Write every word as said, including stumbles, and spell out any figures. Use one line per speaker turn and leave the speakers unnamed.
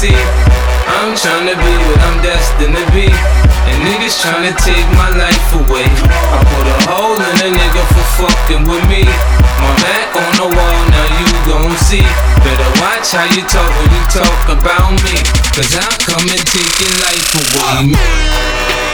see. I'm tryna be what I'm destined to be, and niggas tryna take my life away. I put a hole in a nigga for fucking with me. My back on the wall, now you gon' see. Better watch how you talk when you talk about me, cause I'll come and take your life away.